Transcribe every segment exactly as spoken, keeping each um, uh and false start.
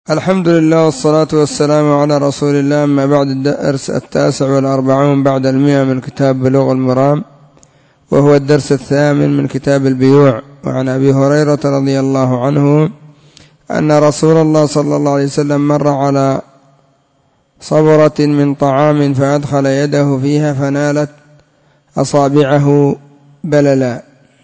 الحمد لله والصلاة والسلام على رسول الله. أما بعد، الدرس التاسع والأربعون بعد المئة من كتاب بلوغ المرام، وهو الدرس الثامن من كتاب البيوع. وعن أبي هريرة رضي الله عنه أن رسول الله صلى الله عليه وسلم مر على صبرة من طعام فأدخل يده فيها فنالت أصابعه بللا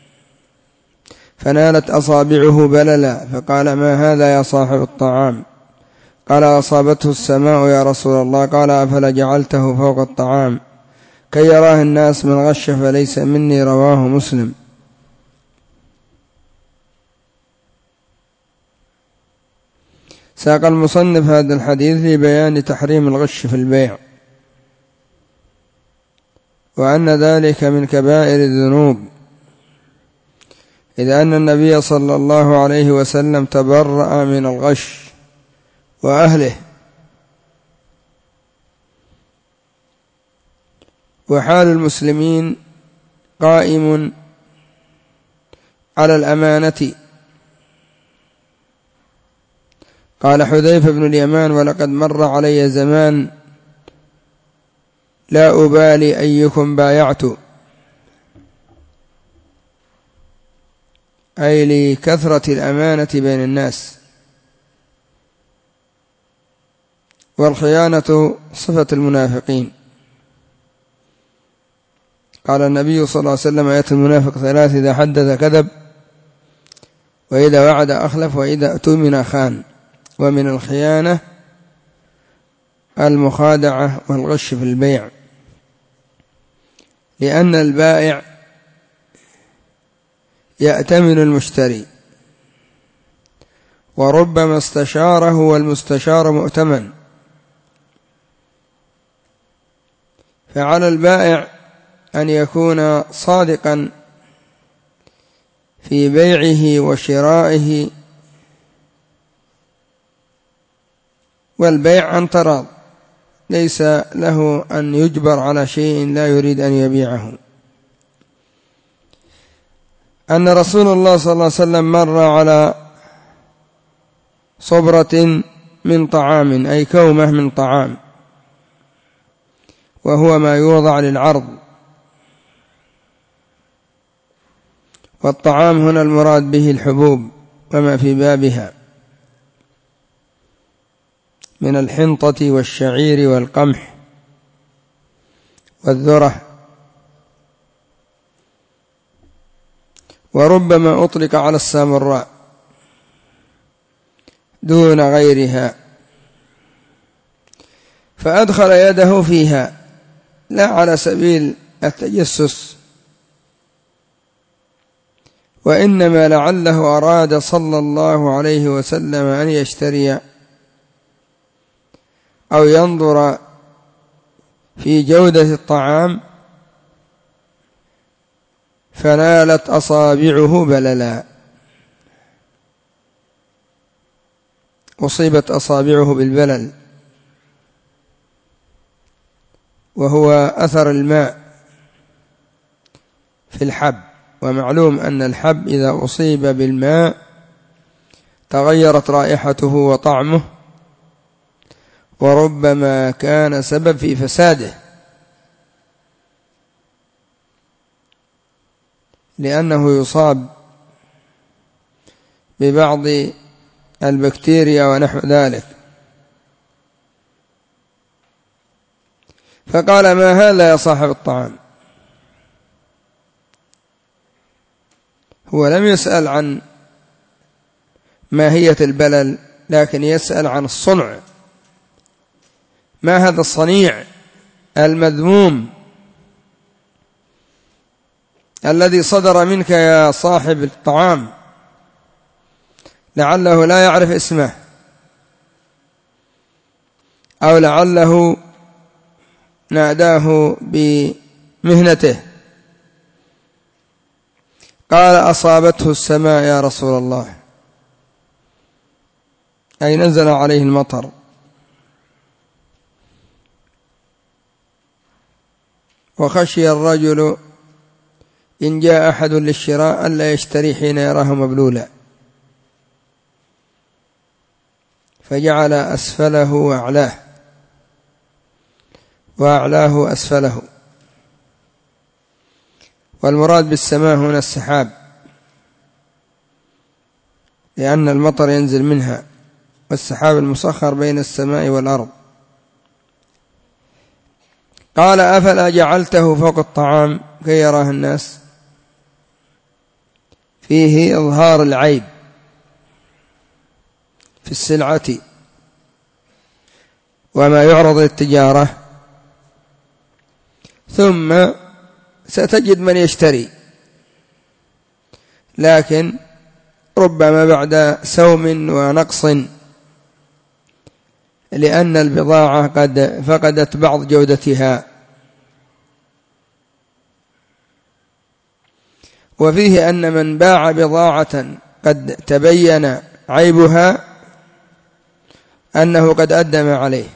فنالت أصابعه بللا فقال: ما هذا يا صاحب الطعام؟ قال: أصابته السماء يا رسول الله. قال: أفلا جعلته فوق الطعام كي يراه الناس؟ من غش فليس مني. رواه مسلم. ساق المصنف هذا الحديث لبيان تحريم الغش في البيع، وأن ذلك من كبائر الذنوب، إذ أن النبي صلى الله عليه وسلم تبرأ من الغش وأهله. وحال المسلمين قائم على الأمانة. قال حذيفة بن اليمان: ولقد مر علي زمان لا أبالي أيكم بايعت، أي لكثرة الأمانة بين الناس. والخيانة صفة المنافقين. قال النبي صلى الله عليه وسلم: آية المنافق ثلاث: إذا حدث كذب، وإذا وعد أخلف، وإذا اؤتمن خان. ومن الخيانة المخادعة والغش في البيع، لأن البائع يأتمن المشتري، وربما استشاره والمستشار مؤتمن. فعلى البائع أن يكون صادقا في بيعه وشرائه، والبيع عن تراض، ليس له أن يجبر على شيء لا يريد أن يبيعه. أن رسول الله صلى الله عليه وسلم مر على صبرة من طعام، أي كومة من طعام، وهو ما يوضع للعرض. والطعام هنا المراد به الحبوب وما في بابها من الحنطة والشعير والقمح والذرة. وربما أطلق على السامراء دون غيرها. فأدخل يده فيها لا على سبيل التجسس، وإنما لعله أراد صلى الله عليه وسلم أن يشتري أو ينظر في جودة الطعام، فنالت أصابعه بللا، أصيبت أصابعه بالبلل، وهو أثر الماء في الحب. ومعلوم أن الحب إذا أصيب بالماء تغيرت رائحته وطعمه، وربما كان سبب في فساده، لأنه يصاب ببعض البكتيريا ونحو ذلك. فقال: ما هذا يا صاحب الطعام؟ هو لم يسأل عن ماهية البلل، لكن يسأل عن الصنع. ما هذا الصنيع المذموم الذي صدر منك يا صاحب الطعام؟ لعله لا يعرف اسمه، أو لعله ناداه بمهنته. قال: أصابته السماء يا رسول الله، أي نزل عليه المطر. وخشي الرجل إن جاء أحد للشراء ألا يشتري حين يراه مبلولا، فجعل أسفله وأعلاه وأعلاه أسفله. والمراد بالسماء هنا السحاب، لأن المطر ينزل منها، والسحاب المسخر بين السماء والأرض. قال أفلا جعلته فوق الطعام كي يراه الناس؟ فيه إظهار العيب في السلعة وما يعرض للتجارة، ثم ستجد من يشتري، لكن ربما بعد سوم ونقص، لأن البضاعة قد فقدت بعض جودتها. وفيه أن من باع بضاعة قد تبين عيبها أنه قد أدى ما عليه.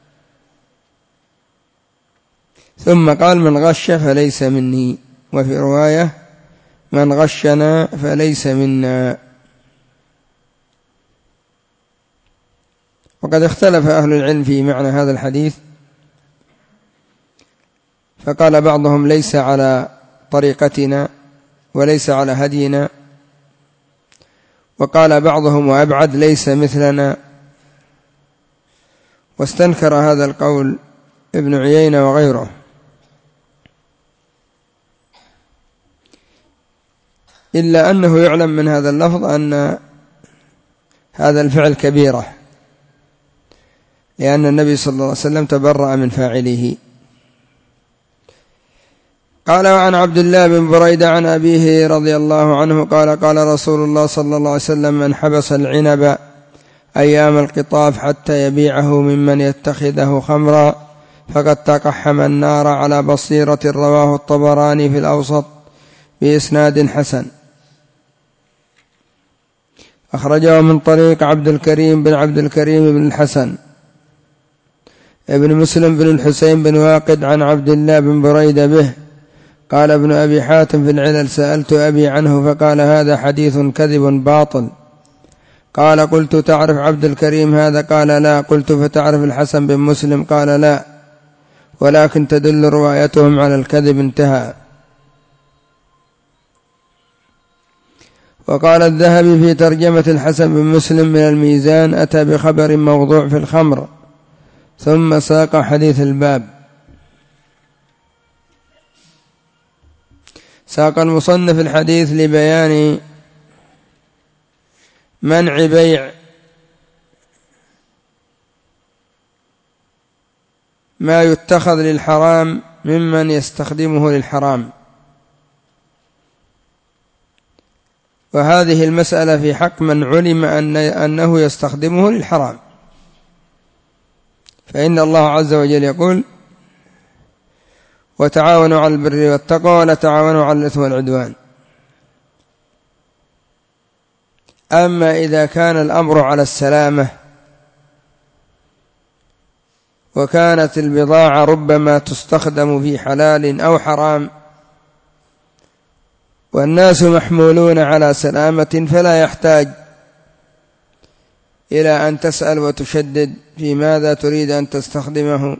ثم قال من غش فليس مني، وفي رواية من غشنا فليس منا. وقد اختلف أهل العلم في معنى هذا الحديث، فقال بعضهم ليس على طريقتنا وليس على هدينا، وقال بعضهم وأبعد ليس مثلنا. واستنكر هذا القول ابن عيينة وغيره، إلا أنه يعلم من هذا اللفظ أن هذا الفعل كبيرة، لأن النبي صلى الله عليه وسلم تبرأ من فاعله. قال وعن عبد الله بن بريدة عن أبيه رضي الله عنه قال قال رسول الله صلى الله عليه وسلم من حبس العنب أيام القطاف حتى يبيعه ممن يتخذه خمرا فقد تقحم النار على بصيرة. رواه الطبراني في الأوسط بإسناد حسن، أخرجه من طريق عبد الكريم بن عبد الكريم بن الحسن ابن مسلم بن الحسين بن واقد عن عبد الله بن بريدة به. قال ابن أبي حاتم في العلل سألت أبي عنه فقال هذا حديث كذب باطل. قال قلت تعرف عبد الكريم هذا؟ قال لا. قلت فتعرف الحسن بن مسلم؟ قال لا، ولكن تدل روايتهم على الكذب. انتهى. وقال الذهبي في ترجمة الحسن بن مسلم من الميزان أتى بخبر موضوع في الخمر، ثم ساق حديث الباب. ساق المصنف الحديث لبيان منع بيع ما يتخذ للحرام ممن يستخدمه للحرام. وهذه المسألة في حق من علم أن أنه يستخدمه للحرام، فإن الله عز وجل يقول وتعاونوا على البر والتقوى ولا تعاونوا على الإثم والعدوان. أما إذا كان الأمر على السلامة وكانت البضاعة ربما تستخدم في حلال أو حرام والناس محمولون على سلامة، فلا يحتاج إلى أن تسأل وتشدد في ماذا تريد أن تستخدمه،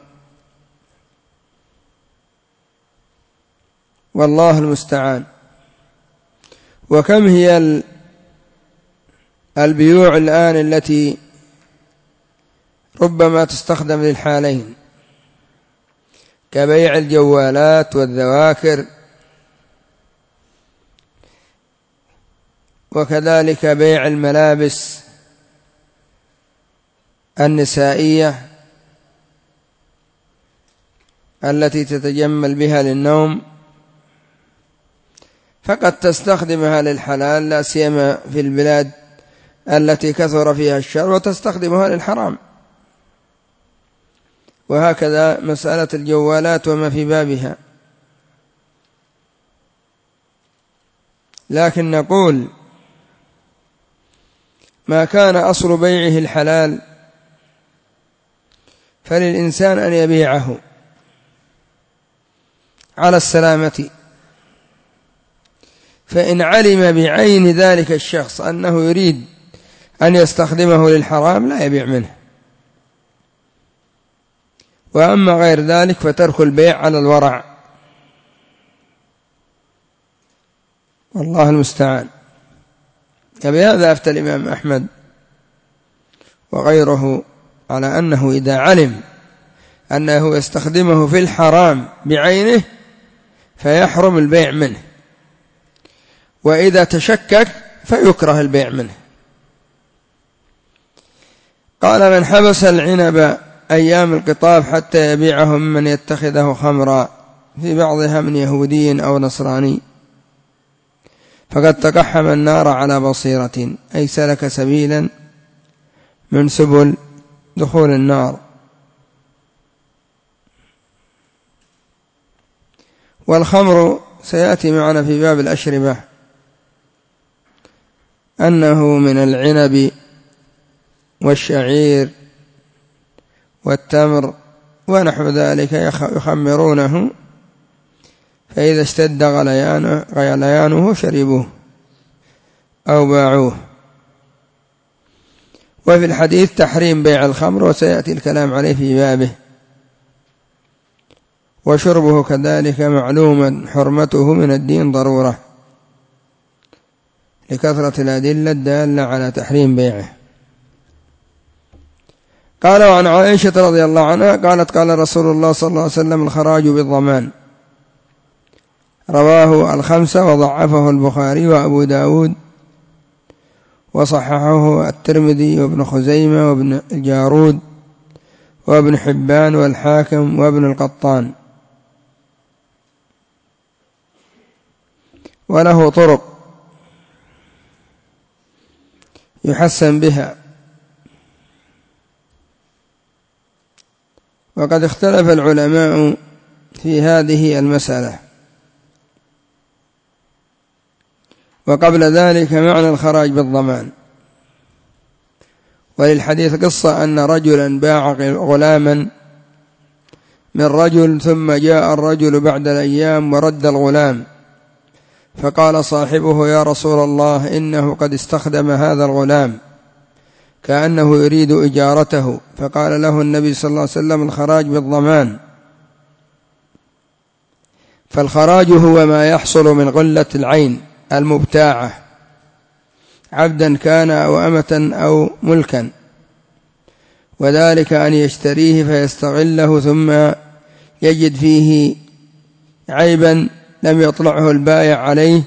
والله المستعان. وكم هي البيوع الآن التي ربما تستخدم للحالين، كبيع الجوالات والذواكر، وكذلك بيع الملابس النسائية التي تتجمل بها للنوم، فقد تستخدمها للحلال لا سيما في البلاد التي كثر فيها الشر، وتستخدمها للحرام. وهكذا مسألة الجوالات وما في بابها. لكن نقول ما كان أصل بيعه الحلال فللإنسان أن يبيعه على السلامة، فإن علم بعين ذلك الشخص أنه يريد أن يستخدمه للحرام لا يبيع منه. وأما غير ذلك فترك البيع على الورع، والله المستعان. بهذا أفتى الإمام أحمد وغيره على أنه إذا علم أنه يستخدمه في الحرام بعينه فيحرم البيع منه، وإذا تشكك فيكره البيع منه. قال: من حبس العنب أيام القطاف حتى يبيعه ممن يتخذه خمرا في بعضها من يهودي أو نصراني فقد تقحم النار على بصيرة، أي سلك سبيلا من سبل دخول النار. والخمر سيأتي معنا في باب الأشربة أنه من العنب والشعير والتمر ونحو ذلك يخمرونه، فإذا اشتد غليانه, غليانه شربوه أو باعوه. وفي الحديث تحريم بيع الخمر، وسيأتي الكلام عليه في بابه. وشربه كذلك معلوما حرمته من الدين ضرورة لكثرة الأدلة الدالة على تحريم بيعه. قال: وعن عائشة رضي الله عنها قالت: قال رسول الله صلى الله عليه وسلم: الخراج بالضمان. رواه الخمسة وضعفه البخاري وأبو داود وصححه الترمذي وابن خزيمة وابن الجارود وابن حبان والحاكم وابن القطان، وله طرق يحسن بها. وقد اختلف العلماء في هذه المسألة. وقبل ذلك معنى الخراج بالضمان. وللحديث قصة أن رجلا باع غلاما من رجل، ثم جاء الرجل بعد الأيام ورد الغلام، فقال صاحبه: يا رسول الله، إنه قد استخدم هذا الغلام كأنه يريد إجارته. فقال له النبي صلى الله عليه وسلم: الخراج بالضمان. فالخراج هو ما يحصل من غلة العين المبتاعة، عبدا كان أو أمة أو ملكا، وذلك أن يشتريه فيستغله ثم يجد فيه عيبا لم يطلعه البائع عليه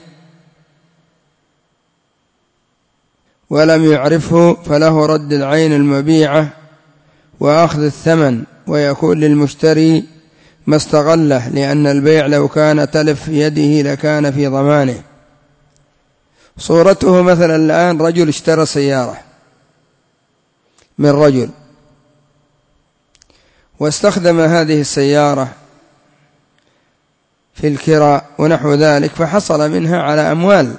ولم يعرفه، فله رد العين المبيعة وأخذ الثمن، ويكون للمشتري ما استغله، لأن البيع لو كان تلف يده لكان في ضمانه. صورته مثلا الآن رجل اشترى سيارة من رجل واستخدم هذه السيارة في الكراء ونحو ذلك، فحصل منها على أموال،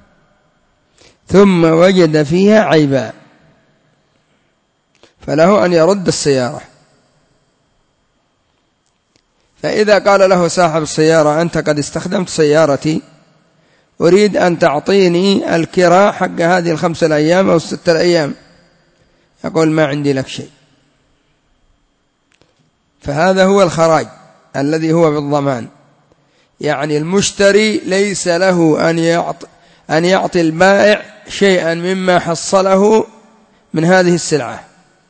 ثم وجد فيها عيبا، فله أن يرد السيارة. فإذا قال له صاحب السيارة: أنت قد استخدمت سيارتي، أريد أن تعطيني الكراء حق هذه الخمسة الأيام أو الستة الأيام، يقول: ما عندي لك شيء. فهذا هو الخراج الذي هو بالضمان، يعني المشتري ليس له أن يعطي, أن يعطي البائع شيئا مما حصله من هذه السلعة.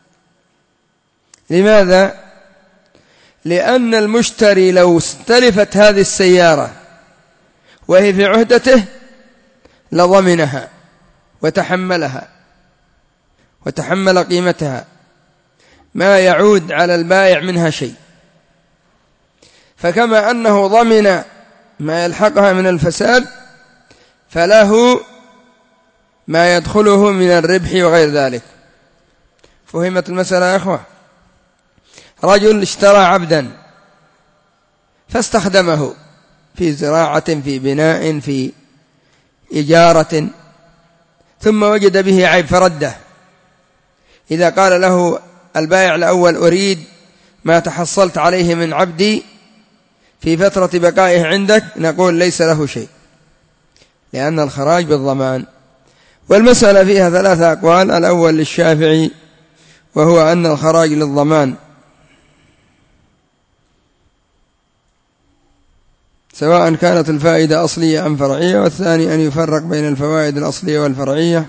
لماذا؟ لأن المشتري لو استلفت هذه السيارة وهي في عهدته لضمنها وتحملها وتحمل قيمتها، ما يعود على البائع منها شيء. فكما أنه ضمن ما يلحقها من الفساد، فله ما يدخله من الربح وغير ذلك. فهمت المسألة يا أخوة؟ رجل اشترى عبدا فاستخدمه في زراعة، في بناء، في إجارة، ثم وجد به عيب فرده. إذا قال له البائع الأول: أريد ما تحصلت عليه من عبدي في فترة بقائه عندك، نقول: ليس له شيء، لأن الخراج بالضمان. والمسألة فيها ثلاثة أقوال. الأول للشافعي وهو أن الخراج للضمان سواء كانت الفائدة أصلية أم فرعية، والثاني أن يفرق بين الفوائد الأصلية والفرعية.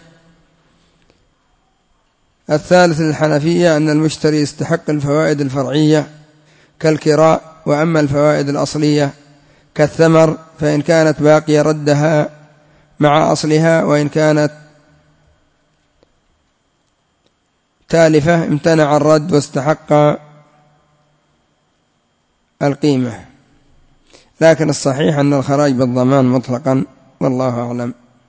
الثالث للحنفية أن المشتري يستحق الفوائد الفرعية كالكراء، وأما الفوائد الأصلية كالثمر فإن كانت باقية ردها مع أصلها، وإن كانت تالفة امتنع الرد واستحق القيمة. لكن الصحيح أن الخراج بالضمان مطلقا، والله أعلم.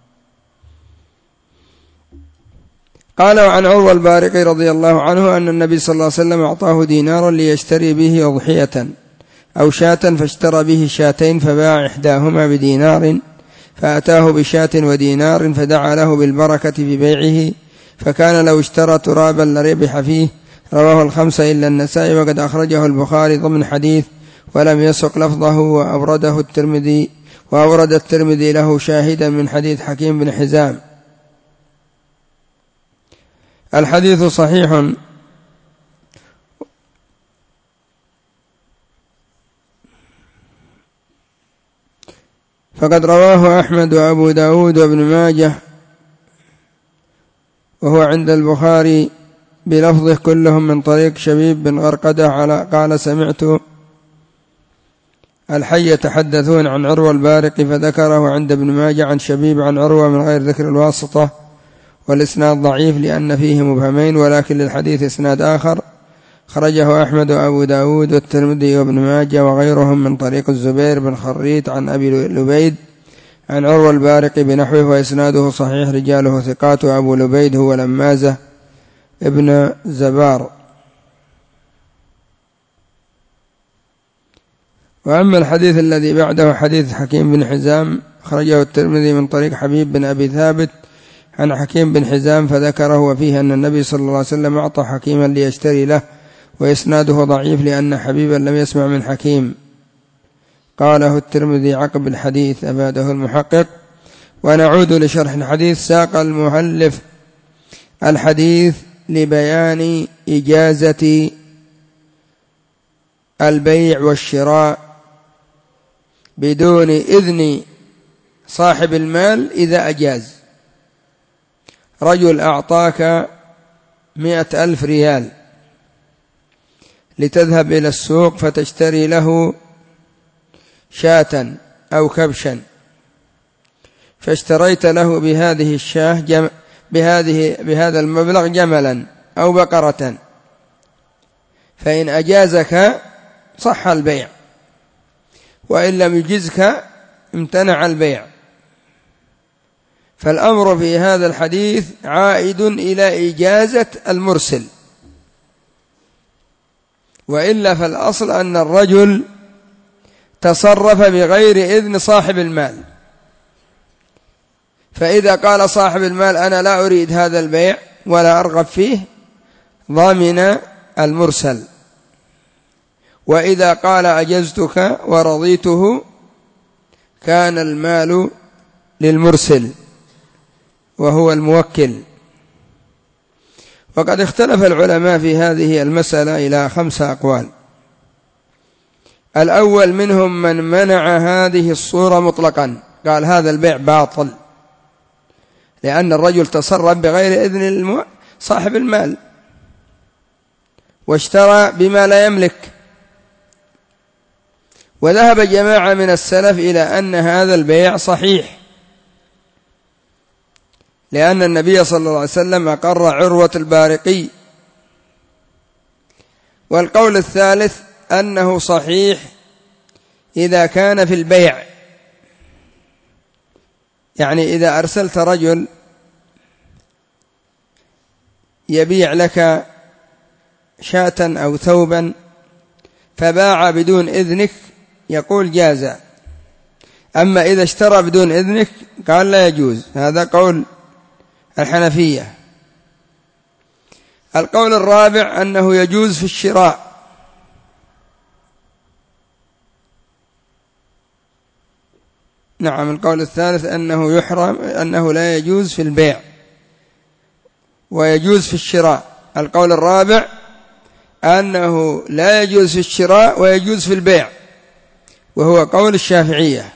قال: وعن عروة البارقي رضي الله عنه أن النبي صلى الله عليه وسلم أعطاه دينارا ليشتري به أضحية أو شاة، فاشترى به شاتين فباع إحداهما بدينار، فأتاه بشاة ودينار فدعا له بالبركة في بيعه، فكان لو اشترى ترابا لربح فيه. رواه الخمسة إلا النسائي، وقد أخرجه البخاري ضمن حديث ولم يسق لفظه، وأورده الترمذي وأورد الترمذي له شاهدا من حديث حكيم بن حزام. الحديث صحيح، فقد رواه أحمد وأبو داود وابن ماجه، وهو عند البخاري بلفظه كلهم من طريق شبيب بن غرقدة على قال: سمعت الحي يتحدثون عن عروة البارقي، فذكره عند ابن ماجه عن شبيب عن عروة من غير ذكر الواسطة، والإسناد ضعيف لأن فيه مبهمين، ولكن للحديث إسناد آخر خرجه أحمد وأبو داود والترمذي وابن ماجه وغيرهم من طريق الزبير بن خريت عن أبي لبيد عن عروة البارقي بنحوه، وإسناده صحيح، رجاله ثقات، وأبو لبيد هو لمازة ابن زبار. وأما الحديث الذي بعده حديث حكيم بن حزام خرجه الترمذي من طريق حبيب بن أبي ثابت عن حكيم بن حزام فذكره، وفيه أن النبي صلى الله عليه وسلم أعطى حكيما ليشتري له، وإسناده ضعيف لأن حبيبا لم يسمع من حكيم. قاله الترمذي عقب الحديث، أباده المحقق. ونعود لشرح الحديث. ساق المؤلف الحديث لبيان إجازة البيع والشراء بدون إذن صاحب المال إذا أجاز. رجل أعطاك مئة ألف ريال لتذهب إلى السوق فتشتري له شاة أو كبشا، فاشتريت له بهذه الشاة جم... بهذه بهذا المبلغ جملا أو بقرة، فإن أجازك صح البيع، وإن لم يجزك امتنع البيع. فالأمر في هذا الحديث عائد إلى إجازة المرسل، وإلا فالأصل أن الرجل تصرف بغير إذن صاحب المال. فإذا قال صاحب المال أنا لا أريد هذا البيع ولا أرغب فيه، ضامن المرسل. وإذا قال أجزتك ورضيته كان المال للمرسل وهو الموكل. وقد اختلف العلماء في هذه المسألة إلى خمسة أقوال. الأول منهم من منع هذه الصورة مطلقا، قال هذا البيع باطل، لأن الرجل تصرف بغير إذن صاحب المال واشترى بما لا يملك. وذهب جماعة من السلف إلى أن هذا البيع صحيح، لأن النبي صلى الله عليه وسلم أقر عروة البارقي. والقول الثالث أنه صحيح إذا كان في البيع، يعني إذا أرسلت رجل يبيع لك شاة أو ثوبا فباع بدون إذنك يقول جاز. أما إذا اشترى بدون إذنك قال لا يجوز. هذا قول الحنفية. القول الرابع أنه يجوز في الشراء، نعم. القول الثالث أنه يحرم، أنه لا يجوز في البيع. ويجوز في الشراء. القول الرابع أنه لا يجوز في الشراء ويجوز في البيع، وهو قول الشافعية.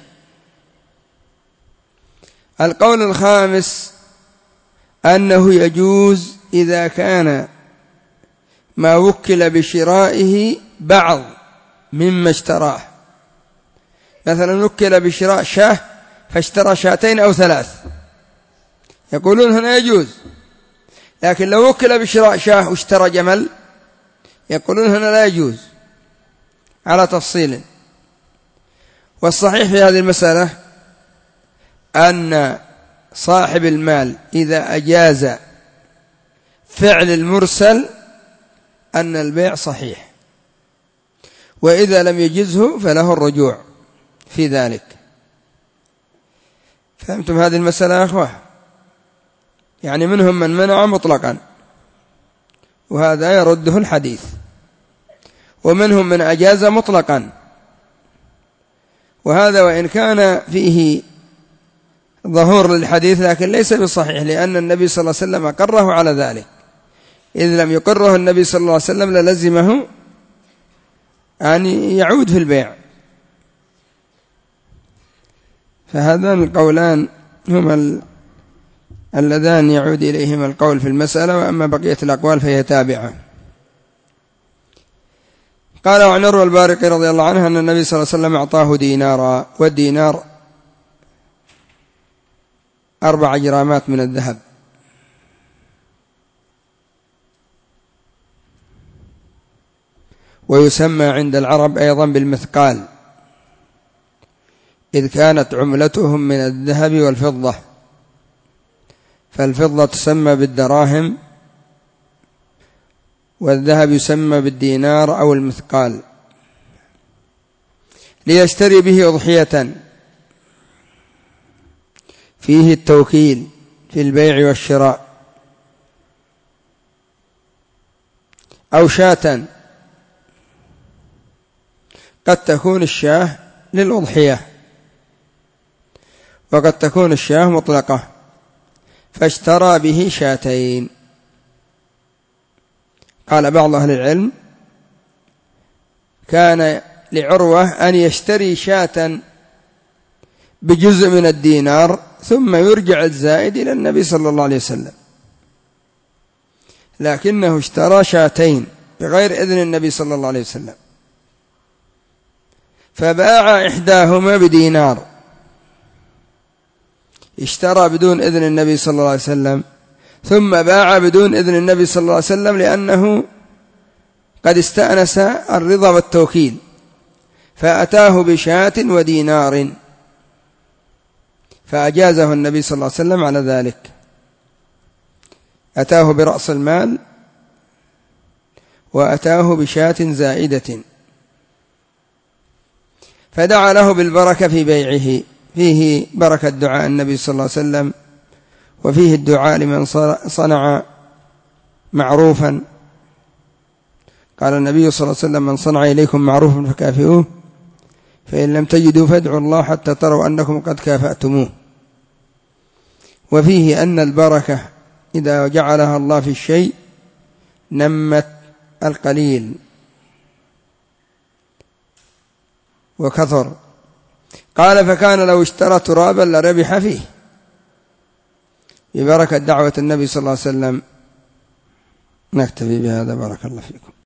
القول الخامس أنه يجوز إذا كان ما وكل بشرائه بعض مما اشتراه، مثلا وكل بشراء شاة فاشترى شاتين أو ثلاث، يقولون هنا يجوز. لكن لو وكل بشراء شاة واشترى جمل يقولون هنا لا يجوز، على تفصيل. والصحيح في هذه المسألة أن صاحب المال إذا أجاز فعل المرسل أن البيع صحيح، وإذا لم يجزه فله الرجوع في ذلك. فهمتم هذه المسألة يا أخوة؟ يعني منهم من منع مطلقا، وهذا يرده الحديث، ومنهم من أجاز مطلقا، وهذا وإن كان فيه ظهور للحديث لكن ليس بصحيح، لأن النبي صلى الله عليه وسلم أقره على ذلك. إذ لم يقره النبي صلى الله عليه وسلم للزمه أن يعود في البيع. فهذان القولان هما اللذان يعود إليهما القول في المسألة، وأما بقية الأقوال فهي تابعة. قال عن عروة البارقي رضي الله عنه أن النبي صلى الله عليه وسلم أعطاه دينارا، والدينار أربع جرامات من الذهب، ويسمى عند العرب أيضا بالمثقال، إذ كانت عملتهم من الذهب والفضة، فالفضة تسمى بالدراهم، والذهب يسمى بالدينار أو المثقال، ليشتري به أضحية فيه التوكيل في البيع والشراء، أو شاة، قد تكون الشاة للأضحية وقد تكون الشاة مطلقة، فاشترى به شاتين. قال بعض أهل العلم كان لعروة أن يشتري شاة بجزء من الدينار ثم يرجع الزائد إلى النبي صلى الله عليه وسلم، لكنه اشترى شاتين بغير إذن النبي صلى الله عليه وسلم، فباع إحداهما بدينار، اشترى بدون إذن النبي صلى الله عليه وسلم، ثم باع بدون إذن النبي صلى الله عليه وسلم، لأنه قد استأنس الرضا والتوكيل، فأتاه بشاة ودينار، فأجازه النبي صلى الله عليه وسلم على ذلك، أتاه برأس المال وأتاه بشاة زائدة، فدعا له بالبركة في بيعه. فيه بركة دعاء النبي صلى الله عليه وسلم، وفيه الدعاء لمن صنع معروفا. قال النبي صلى الله عليه وسلم: من صنع إليكم معروفا فكافئوه، فإن لم تجدوا فادعوا الله حتى تروا أنكم قد كافأتموه. وفيه أن البركة إذا جعلها الله في الشيء نمت القليل وكثر. قال: فكان لو اشترى ترابا لربح فيه، ببركة دعوة النبي صلى الله عليه وسلم. نكتفي بهذا، بارك الله فيكم.